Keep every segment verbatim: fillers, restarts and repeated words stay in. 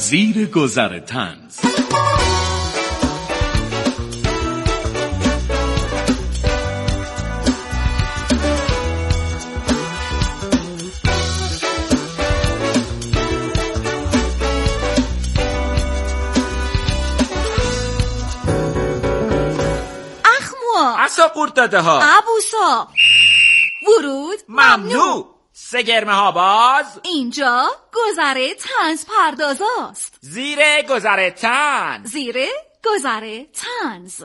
زیر گذر طنز. اصلا قورت داده ها ابوسا ورود ممنوع. سه گرمه ها باز. اینجا گذر طنز پردازاست. زیر گذر طنز. زیر گذر طنز.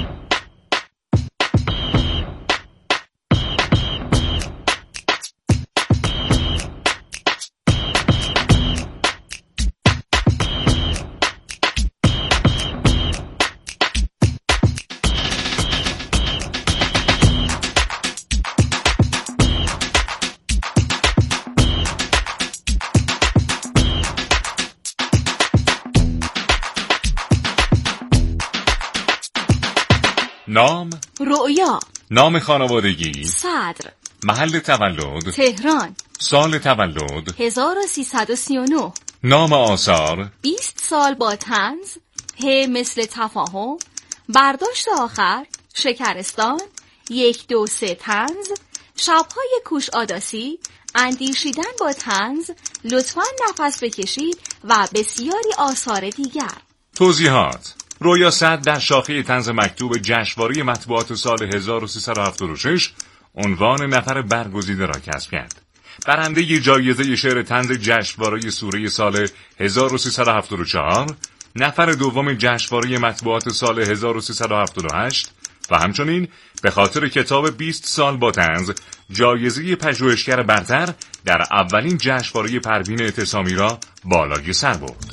نام رؤیا. نام خانوادگی صدر. محل تولد تهران. سال تولد هزار و سیصد و سی و نه. نام آثار بیست سال با طنز. ه مثل تفاهم. برداشت آخر شکرستان. یک دو سه طنز. شبهای کوش آداسی. اندیشیدن با طنز. لطفاً نفس بکشید و بسیاری آثار دیگر. توضیحات: رؤیا صدر در شاخه طنز مکتوب جشنواره مطبوعات سال هزار و سیصد و هفتاد و شش عنوان نفر برگزیده را کسب کرد. برنده جایزه شعر طنز جشنواره سوره سال هزار و سیصد و هفتاد و چهار، نفر دوم جشنواره مطبوعات سال هزار و سیصد و هفتاد و هشت و همچنین به خاطر کتاب بیست سال با طنز جایزه پژوهشگر برتر در اولین جشنواره پروین اعتصامی را بالای سر برد.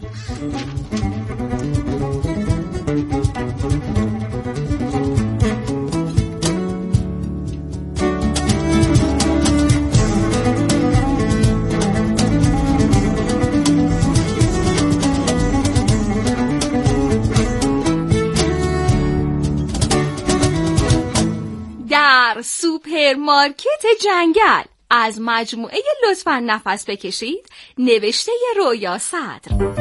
در سوپرمارکت جنگل از مجموعه لطفاً نفس بکشید نوشته رؤیا صدر.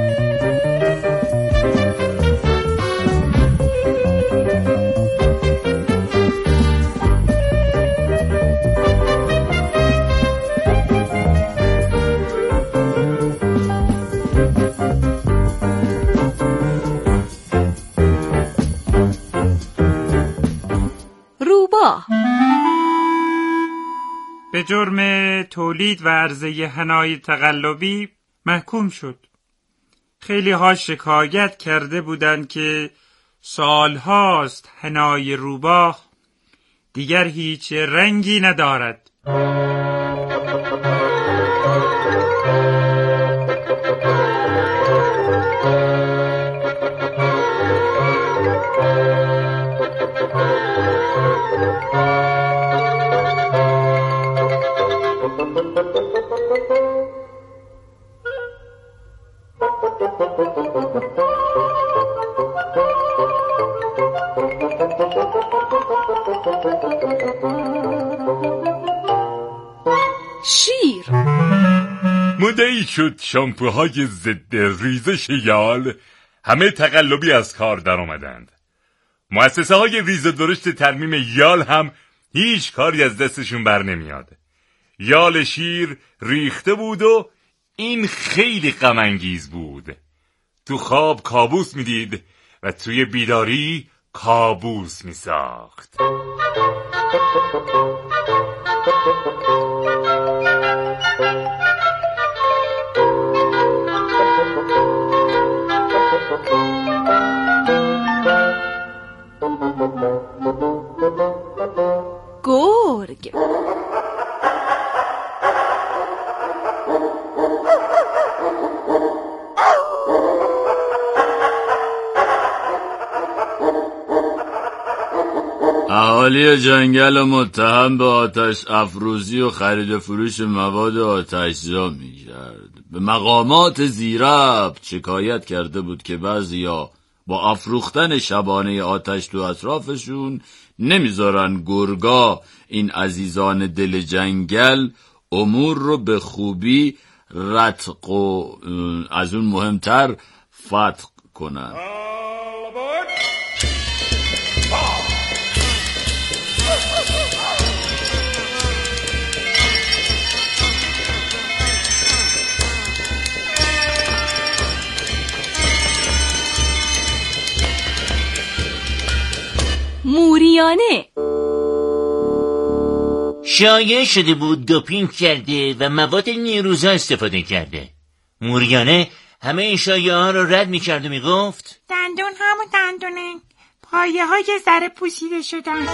روباه به جرم تولید و عرضه حنای تقلبی محکوم شد. خیلی ها شکایت کرده بودند که سالهاست حنای روباه دیگر هیچ رنگی ندارد. شیر. مدعی شد شامپوهای ضد ریزش یال همه تقلبی از کار در آمدند. مؤسسه های ریز و درشت ترمیم یال هم هیچ کاری از دستشون بر نمیاد. یال شیر ریخته بود و این خیلی غم انگیز بود. تو خواب کابوس میدید و توی بیداری کابوس میساخت. گرگ. اهالی جنگل متهم به آتش افروزی و خرید و فروش مواد آتشزا می‌کرد. به مقامات زیربط شکایت کرده بود که بعضیا با افروختن شبانه آتش تو اطرافشون نمیذارن گرگا، این عزیزان دل جنگل، امور رو به خوبی رتق و از اون مهمتر فتق کنن. موریانه شایع شده بود دوپینگ کرده و مواد نیروزا استفاده کرده. موریانه همه این شایعه ها رو رد میکرد و میگفت دندون همون دندونه، پایه های ذره پوسیده شدن.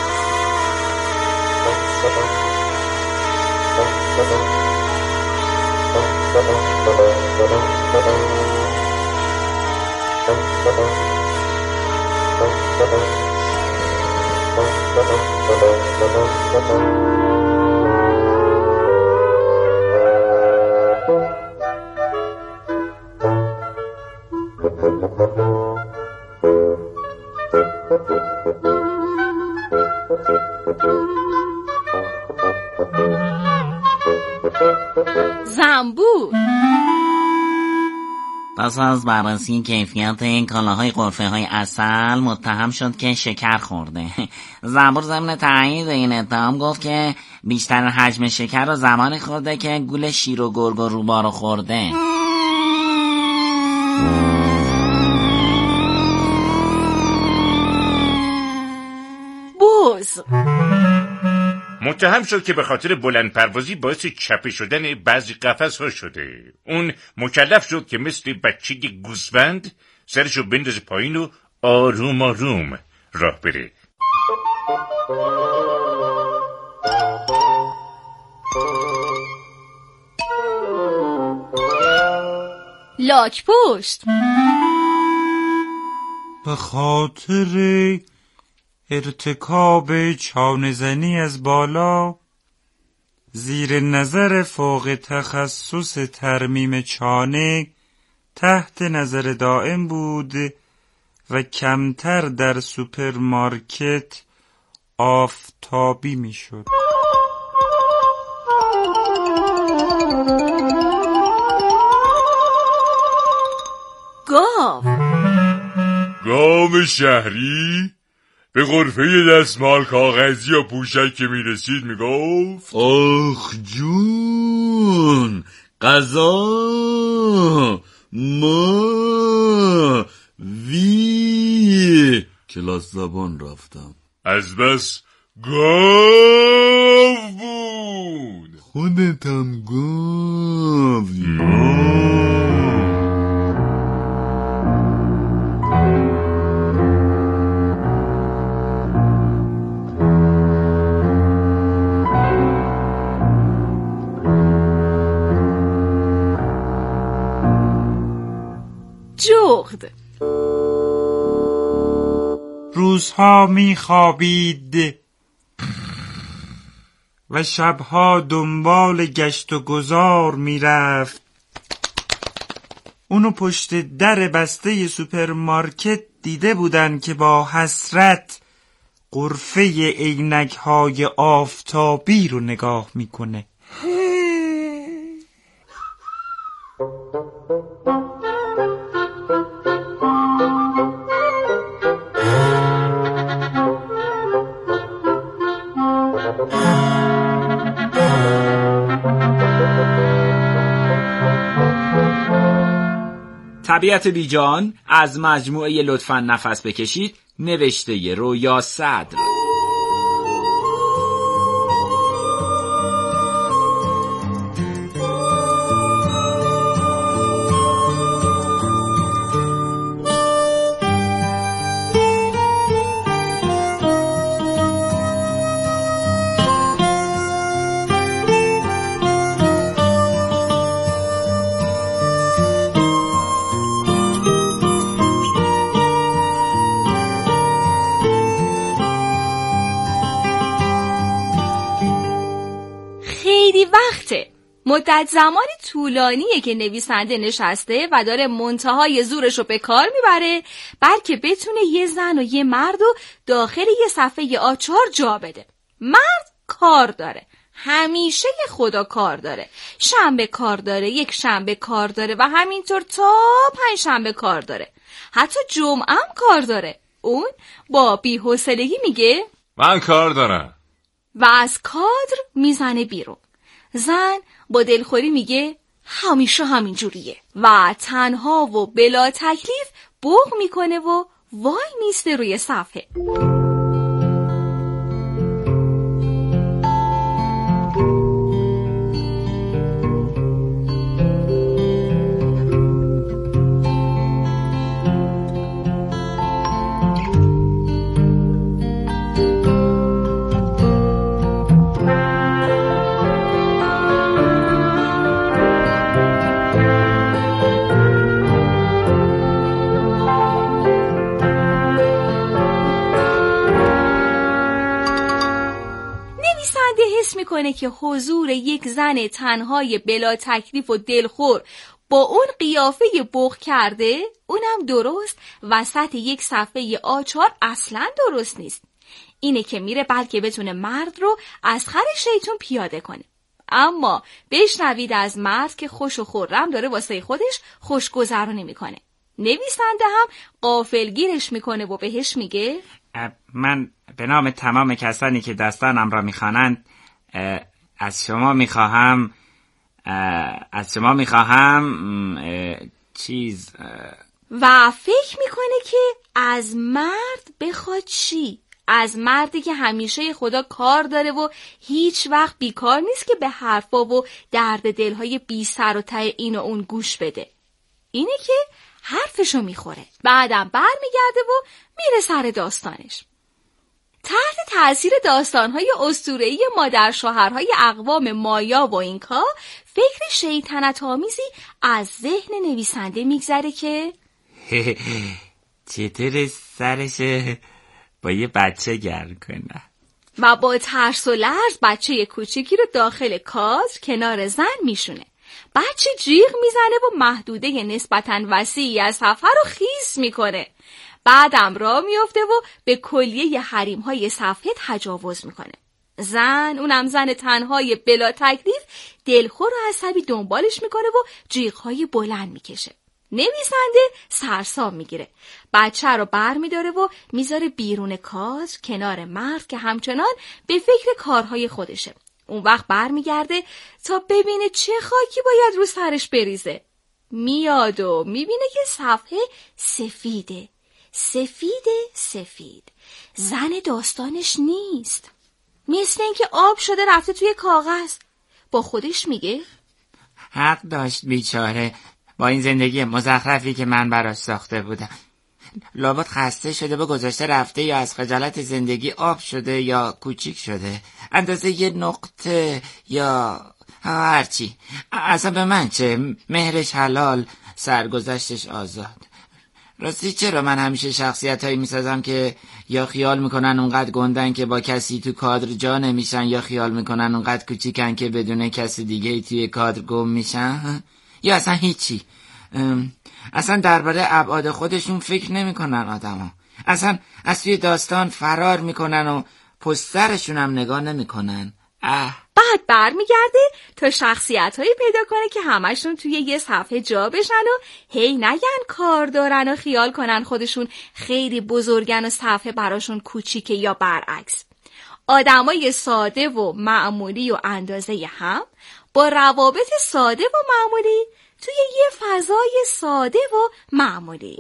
زنبور پس از بررسی کیفیت این کالاهای غرفه‌های عسل متهم شد که شکر خورده. زنبور ضمن تایید این اتهام گفت که بیشتر حجم شکر رو زمانی خورده که گول شیر و گرگ و روبا رو خورده. بز متهم شد که به خاطر بلند پروازی باعث چپه شدن بعضی قفس‌ها شده. اون مکلف شد که مثل بچه گوسفند سرشو بندازه پایین و آروم آروم راه بره. لاک پشت به خاطر ارتکاب چانه‌زنی از بالا زیر نظر فوق تخصص ترمیم چانه تحت نظر دائم بود و کمتر در سوپرمارکت آفتابی میشد. گاو گاو شهری به غرفه دستمال کاغذی یا پوشک که می رسید می گفت آخ جون، قضا ما وی کلاس زبان رفتم. از بس گاو بود. خودتم گاوی. جغد روزها می خوابید و شبها دنبال گشت و گذار می رفت. اونو پشت در بسته سوپرمارکت دیده بودن که با حسرت غرفه عینک های آفتابی رو نگاه میکنه. طبیعت بیجان از مجموعه لطفاً نفس بکشید نوشته رویا صدر. مدت زمانی طولانیه که نویسنده نشسته و داره منتهای زورش رو به کار میبره بلکه بتونه یه زن و یه مرد رو داخل یه صفحه آچار جا بده. مرد کار داره، همیشه خدا کار داره. شنبه کار داره، یک شنبه کار داره و همینطور تا پنج شنبه کار داره. حتی جمعه هم کار داره. اون با بی‌حوصلگی میگه من کار دارم و از کادر میزنه بیرون. زن با دلخوری میگه همیشه همین جوریه و تنها و بلا تکلیف بوق میکنه و وای میسته روی صفحه. میکنه که حضور یک زن تنهای بلا تکلیف و دلخور با اون قیافه بوق کرده، اونم درست وسط یک صفحه آچار اصلا درست نیست. اینه که میره بلکه بتونه مرد رو از خر شیطون پیاده کنه. اما بشنوید از مرد که خوش و خرم داره واسه خودش خوشگذرانی میکنه. نویسنده هم غافلگیرش میکنه و بهش میگه من به نام تمام کسانی که داستانم را میخوانند از شما میخواهم از شما میخواهم چیز و فکر میکنه که از مرد بخواد چی؟ از مردی که همیشه خدا کار داره و هیچ وقت بیکار نیست که به حرفا و درد دلهای بی سر و ته این و اون گوش بده. اینه که حرفشو میخوره. بعدم برمیگرده و میره سر داستانش. تحت تأثیر داستان‌های اسطوره‌ای مادر شوهرهای اقوام مایا و اینکا، فکر شیطنت آمیزی از ذهن نویسنده میگذره که چطور سرش با یه بچه گرم کنه و با ترس و لرز بچه کوچیکی رو داخل کادر کنار زن میشونه. بچه جیغ میزنه و محدوده نسبتاً وسیعی از صفحه رو خیس میکنه. بعدم راه میفته و به کلیه حریم‌های صفحه تجاوز میکنه. زن، اونم زن تنهای بلا تکلیف، دلخور و عصبی دنبالش میکنه و جیغ‌های بلند میکشه. نویسنده سرسام میگیره. بچه رو بر میداره و میذاره بیرون کادر کنار مرد که همچنان به فکر کارهای خودشه. اون وقت بر میگرده تا ببینه چه خاکی باید رو سرش بریزه. میاد و میبینه که صفحه سفیده. سفید سفید. زن داستانش نیست. مثل اینکه آب شده رفته توی کاغذ. با خودش میگه حق داشت بیچاره با این زندگی مزخرفی که من براش ساخته بودم. لابد خسته شده و گذاشته رفته، یا از خجالت زندگی آب شده یا کوچیک شده، اندازه یه نقطه یا هرچی. اصلا به من چه؟ مهرش حلال، سرگذشتش آزاد. راستی چرا من همیشه شخصیت هایی میسازم که یا خیال میکنن اونقدر گندن که با کسی تو کادر جا نمیشن، یا خیال میکنن اونقدر کوچیکن که بدون کسی دیگه توی کادر گم میشن، یا اصلا هیچی. اصلا درباره ابعاد خودشون فکر نمیکنن آدما. اصلا از توی داستان فرار میکنن و پشت سرشون هم نگاه نمیکنن. اه بعد برمیگرده تا شخصیت‌هایی پیدا کنه که همشون توی یه صفحه جا بشن و هی نگن کار دارن و خیال کنن خودشون خیلی بزرگن و صفحه براشون کوچیکه یا برعکس. آدمای ساده و معمولی و اندازه هم با روابط ساده و معمولی توی یه فضای ساده و معمولی.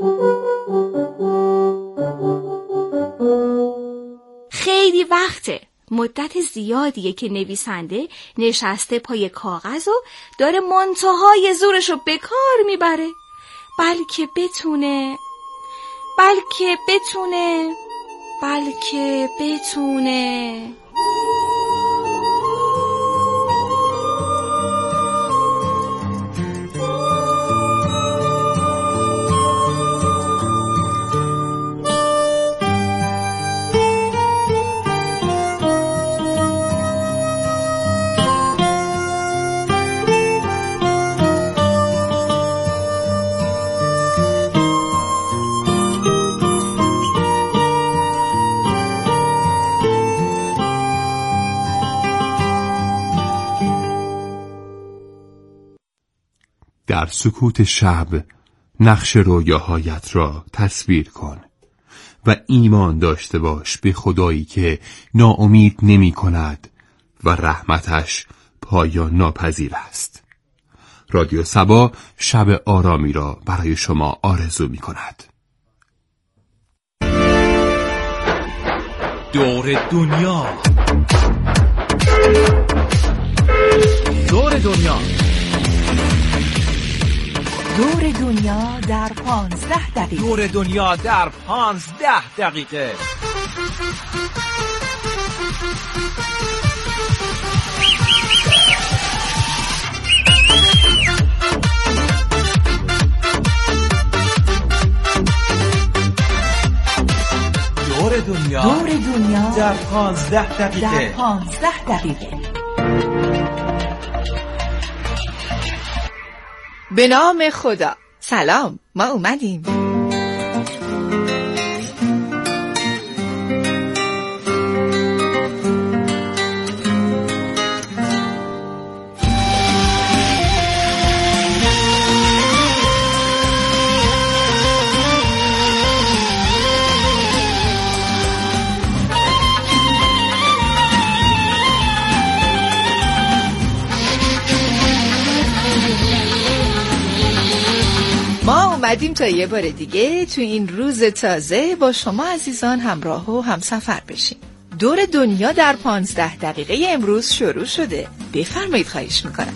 خیلی وقته، مدت زیادیه که نویسنده نشسته پای کاغذ و داره منتهای زورش رو به کار میبره، بلکه بتونه بلکه بتونه بلکه بتونه در سکوت شب نقش رویاهایت را تصویر کن و ایمان داشته باش به خدایی که ناامید نمی کند و رحمتش پایان ناپذیر است. رادیو سبا شب آرامی را برای شما آرزو می کند. دور دنیا، دور دنیا، دور دنیا در پانزده دقیقه. دور دنیا در پانزده دقیقه. دور دنیا، دور دنیا در پانزده دقیقه. در پانزده دقیقه. به نام خدا. سلام، ما اومدیم. ما اومدیم تا یه بار دیگه تو این روز تازه با شما عزیزان همراه و همسفر بشیم. دور دنیا در پانزده دقیقه امروز شروع شده. بفرمایید، خواهش میکنم.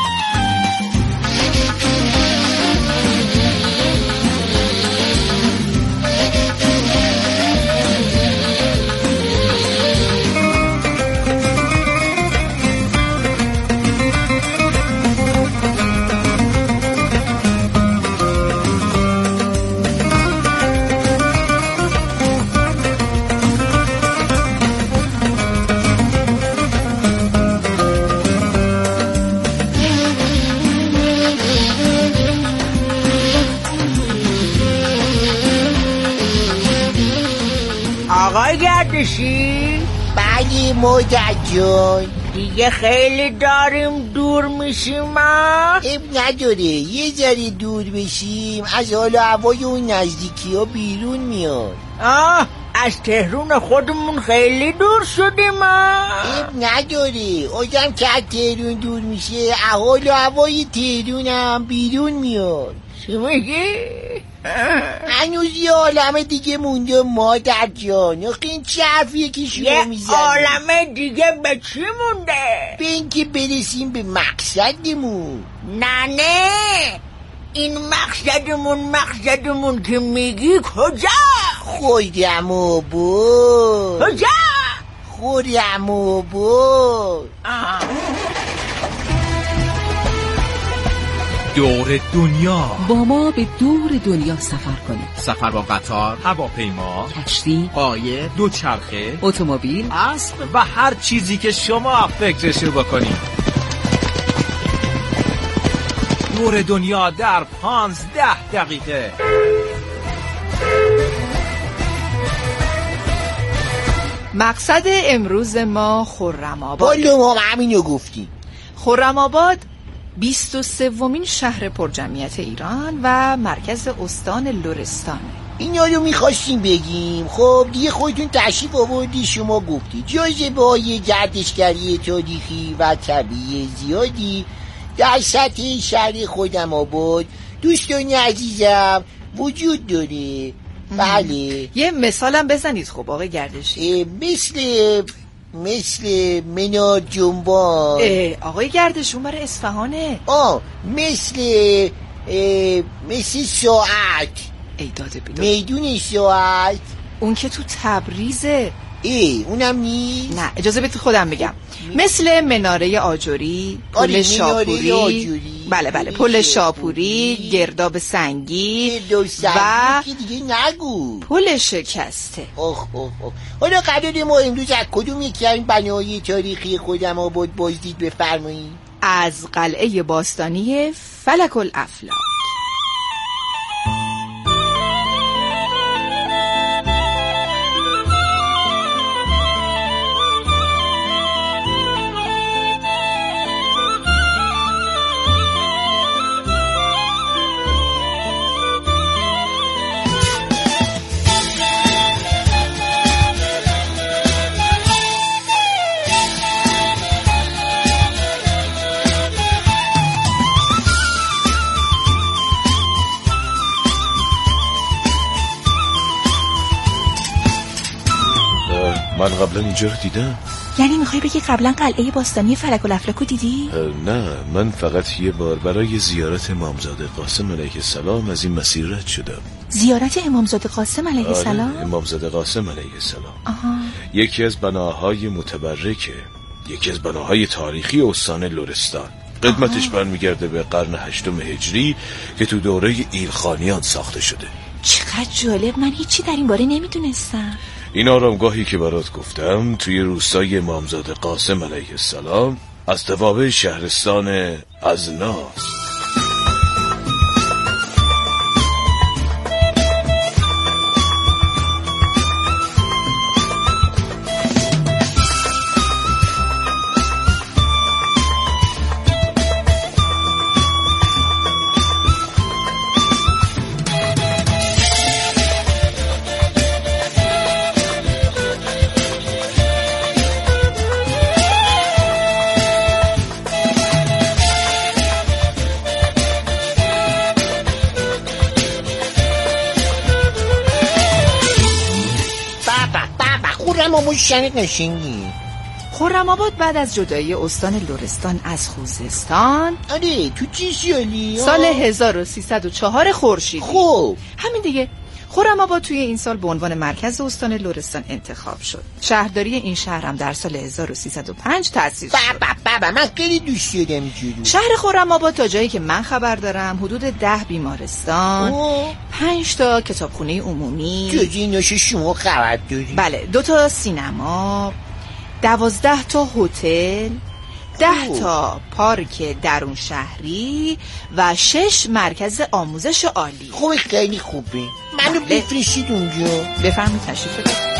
آقای گردشی؟ بله مادر جان. دیگه خیلی داریم دور میشیم ما؟ اب نداره، یه ذره دور بشیم از حال و هوای اون نزدیکی ها بیرون میاد. آه، از تهرون خودمون خیلی دور شدیم ما. اب نداره، آدم که از تهرون دور میشه حال و هوای تهرون هم بیرون میاد. چی میگی؟ هنوز یه عالم دیگه مونده مادر جان. آخه این چه حرفیه که شما میزنید؟ یه عالم دیگه به چی مونده؟ به اینکه برسیم به مقصدمون. نه نه، این مقصدمون مقصدمون که میگی کجا؟ خودم آباد. کجا؟ خودم آباد. دور دنیا. با ما به دور دنیا سفر کنید. سفر با قطار، هواپیما، کشتی، قایق، دوچرخه، اتومبیل، اسب و هر چیزی که شما فکرشو بکنید. دور دنیا در پانزده دقیقه. مقصد امروز ما خرم‌آباد. بالا ما همینو گفتیم. خرم‌آباد بیست و سومین شهر پرجمعیت ایران و مرکز استان لرستان. اینا رو میخواستیم بگیم. خب دیگه خودتون تشریف آوردی، شما گفتی جاذبه‌های گردشگری تاریخی و طبیعی زیادی در سطح شهر خودم آباد دوستان عزیزم وجود داره. بله، یه مثالم بزنید خب آقای گردشی. مثل مثل منار جنبان. آقای گردشون برای اصفهانه. آه مثل مثل ساعت. ای داده بیداد. میدون ساعت. اون که تو تبریزه. ای اونم نیست. نه اجازه بدید خودم بگم. مثل مناره آجوری، پل شاپوری. بله بله، پل شاپوری، گرداب سنگی و دیگه نگو. پل شکسته. اوه اوه اوه. حالا قراره ما امروز از کدوم یکی این بناهای تاریخی خودم آباد بازدید بفرمایید؟ از قلعه باستانی فلک الافلاک. من قبلا اینجا رو دیدم. یعنی میخوای بگی قبلا قلعه باستانی فلک الافلاک رو دیدی؟ نه، من فقط یه بار برای زیارت امامزاده قاسم علیه السلام از این مسیر رد شدم. زیارت امامزاده قاسم علیه السلام؟ آره، امامزاده قاسم علیه السلام. آها. یکی از بناهای متبرکه، یکی از بناهای تاریخی استان لرستان. قدمتش برمیگرده به قرن هشتم هجری که تو دوره ایلخانیان ساخته شده. چقدر جالب، من هیچی در این باره نمیدونستم. این آرامگاهی که برات گفتم توی روستای امامزاده قاسم علیه السلام از توابع شهرستان ازناست. شنید نشینگی خرم‌آباد بعد از جدایی استان لرستان از خوزستان، آره، تو چه سالی؟ سال هزار و سیصد و چهار خورشیدی. خب همین دیگه. خرم‌آباد توی این سال به عنوان مرکز استان لرستان انتخاب شد. شهرداری این شهر هم در سال هزار و سیصد و پنج تأسیس شد. بابا بابا من خیلی دوست دارم اینجوری. شهر خرم‌آباد تا جایی که من خبر دارم حدود ده بیمارستان، پنج تا کتابخونه عمومی، جز ایناش شما خبر داری؟ بله، دو تا سینما، دوازده تا هتل، ده تا پارک درون شهری و شش مرکز آموزش عالی. خوبه، خیلی خوبه. منو بله. بفرستید اونجا. بفرمایید تشریف ببرید.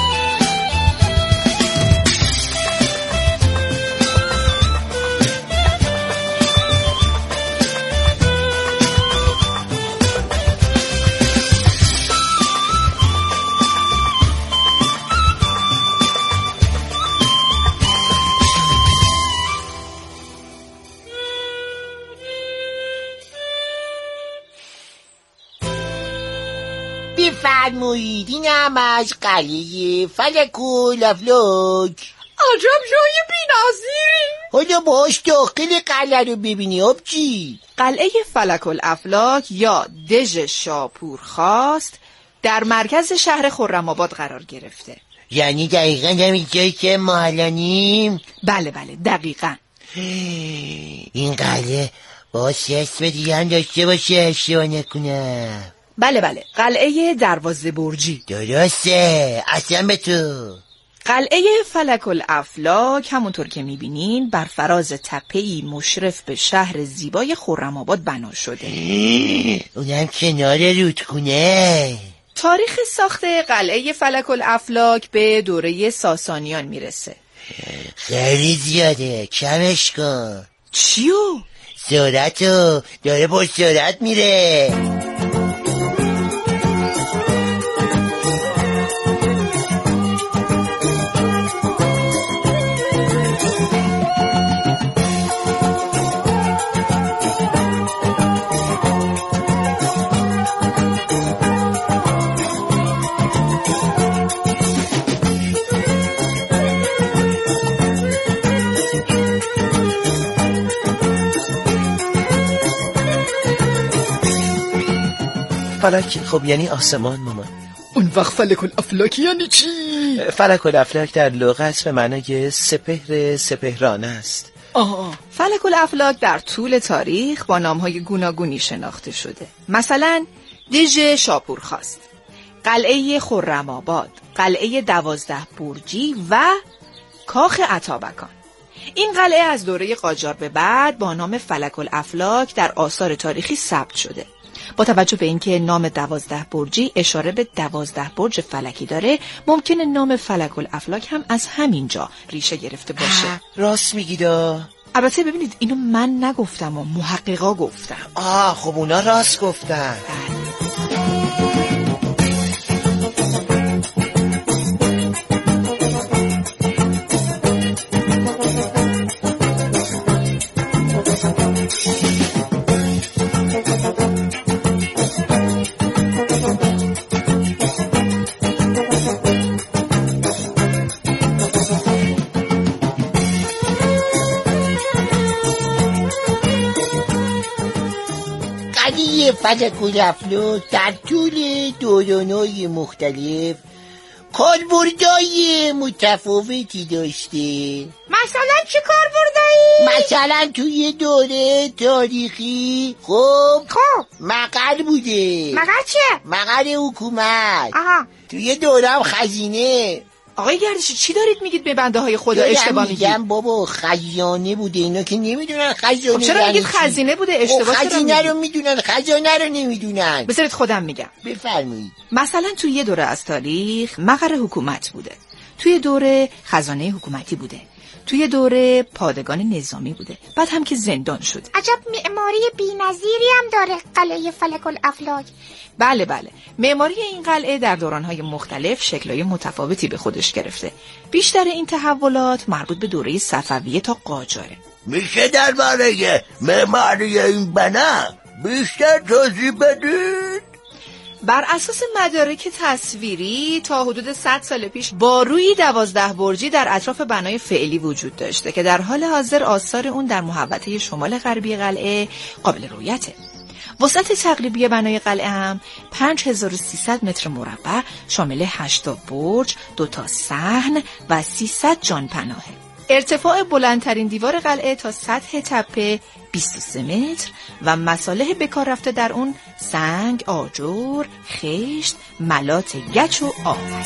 بفرمایید، اینم از قلعه فلک الافلاک. عجب جای بی‌نظیری. حالا باش داخل قلعه رو ببینی آبجی. قلعه فلک الافلاک یا دژ شاپور خواست در مرکز شهر خرم‌آباد قرار گرفته. یعنی دقیقا همین جایی که ما الانیم؟ بله بله دقیقا. این قلعه باید اسم دیگه هم داشته باشه اشتباه نکنم. بله بله، قلعه دروازه برجی. درسته، اصلا به تو. قلعه فلک الافلاک همونطور که میبینین بر فراز تپه‌ای مشرف به شهر زیبای خرم‌آباد بنا شده. اونم کنار رودخونه. تاریخ ساخت قلعه فلک الافلاک به دوره ساسانیان میرسه. خیلی زیاده، کمش کن. چیو؟ سرعتو، داره با سرعت میره. فلک خب یعنی آسمان مامان. اون وقت فلک الافلاک یعنی چی؟ فلک الافلاک در لغت به معنای سپهر سپهرانه است. آه، فلک الافلاک در طول تاریخ با نامهای گوناگونی شناخته شده. مثلا دژ شاپور خواست، قلعه خرم‌آباد، قلعه دوازده برجی و کاخ اتابکان. این قلعه از دوره قاجار به بعد با نام فلک الافلاک در آثار تاریخی ثبت شده. با توجه به اینکه نام دوازده برجی اشاره به دوازده برج فلکی داره، ممکنه نام فلک الافلاک هم از همین جا ریشه گرفته باشه. راست میگیدا؟ البته ببینید اینو من نگفتم و محققا گفتم. آه خب اونا راست گفتن. فلک الافلاک در طول دوران‌های مختلف کاربردهای متفاوتی داشته. مثلا چه کاربردایی؟ مثلا توی دوره تاریخی خب خب مقر بوده. مقر چه؟ مقر حکومت. آها. توی دوره هم خزینه. آقای گردشی چی دارید میگید به بنده های خدا اشتباه میگید؟ میگم بابا خزانه بوده، اینا که نمیدونن خزانه. خب چرا میگید خزینه بوده؟ اشتباه چرا خزینه رو میدونن، خزانه رو نمیدونن. بذارید خودم میگم. بفرمایید. مثلا توی یه دوره از تاریخ مقر حکومت بوده، توی دوره خزانه حکومتی بوده، توی دوره پادگان نظامی بوده، بعد هم که زندان شده. عجب معماری بی‌نظیری هم داره قلعه فلک الافلاک. بله بله، معماری این قلعه در دوران‌های مختلف شکل‌های متفاوتی به خودش گرفته. بیشتر این تحولات مربوط به دوره صفویه تا قاجاره. میشه درباره معماری این بنا بیشتر توضیح بدید؟ بر اساس مدارک تصویری تا حدود صد سال پیش بارویی دوازده برجی در اطراف بنای فعلی وجود داشته که در حال حاضر آثار اون در محوطه شمال غربی قلعه قابل رؤیته. وسعت تقریبی بنای قلعه هم پنج هزار و سیصد متر مربع شامل هشت برج، دو تا صحن و سیصد جانپناهه. ارتفاع بلندترین دیوار قلعه تا سطح تپه بیست و سه متر و مصالح بکار رفته در اون سنگ، آجر، خشت، ملات گچ و آهک.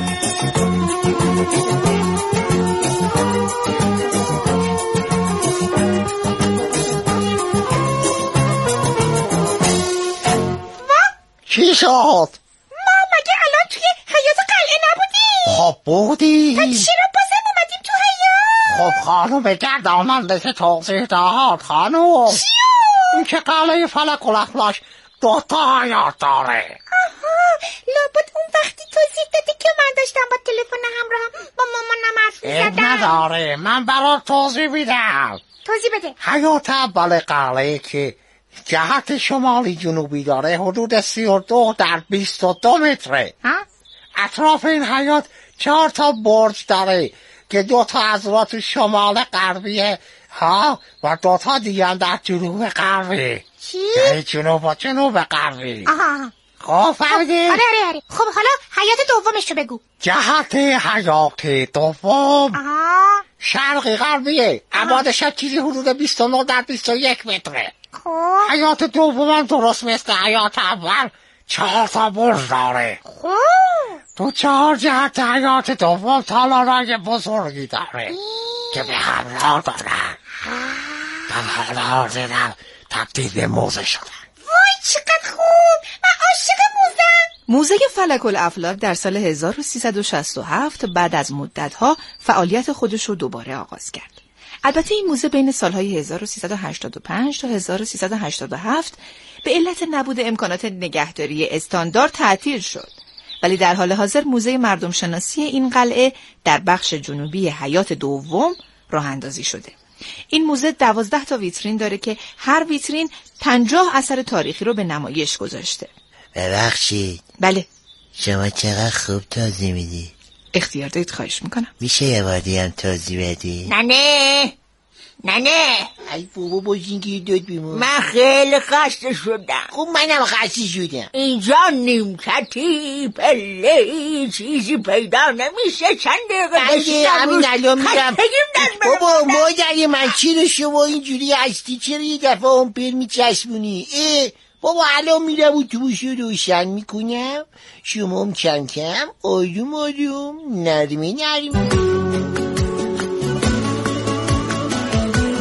چی شد؟ ما مگه الان توی حیاط قلعه نبودیم؟ خب بودیم. تا چرا بازم اومدیم تو حیاط؟ خب خانم گرداننده که توضیح داد خانم. چیو؟ این که قلعه فلک الافلاک دو تا حیاط داره. آها، لابد اون وقتی توضیح دادی که من داشتم با تلفن همراه با مامانم حرف می‌زدم. نداره، من برات توضیح میدم. توضیح بده. حیاط اول قلعه که جهت شمالی جنوبی داره حدود سی و دو در بیست و دو متره. ها؟ اطراف این حیاط چهار تا برج داره که دو تا از را تو شمال غربیه ها و دو تا دیگه در جنوب غربی. چی؟ یعنی جنوب و جنوب غربی. آها. خب فهمیدی؟ آره آره آره. خب حالا حیاط دومش رو بگو. جهت حیاط دوم آها. شرقی غربیه. ابعادش چیزی حدود بیست و نه در بیست و یک متره. خب حیاط دوم درست مثل حیاط اول چهار تا برج داره. خب تو چهار جهت حیاط دوم تالارای بزرگی داره که به همراه دارن. در حال حاضر تبدیل به موزه شدن. وای چقدر خوب، من عاشق موزم. موزه فلک الافلاک در سال هزار و سیصد و شصت و هفت بعد از مدت‌ها فعالیت خودش رو دوباره آغاز کرد. البته این موزه بین سالهای هزار و سیصد و هشتاد و پنج تا هزار و سیصد و هشتاد و هفت به علت نبود امکانات نگهداری استاندارد تعطیل شد، ولی در حال حاضر موزه مردم شناسی این قلعه در بخش جنوبی حیاط دوم راه اندازی شده. این موزه دوازده تا ویترین داره که هر ویترین پنجاه اثر تاریخی رو به نمایش گذاشته. ببخشید. بله. شما چقدر خوب توضیح میدی. اختیار دارید، خواهش میکنم. میشه یه بادی هم توضیح بدی؟ نه نه نه نه ای بابا بازینگی داد بیمون. من خیلی خسته شدم. خب منم خسته شدم. اینجا نیمکتی پله چیزی پیدا نمیشه. چند دقیقه بگه همین الان میرم. بابا مادر من چرا شما اینجوری هستی؟ چرا یه دفعه هم پر میچسبونی؟ اه بابا الان میرم اتوبوسو روشن میکنم، شما هم کم کم آروم آروم نرمه نرمه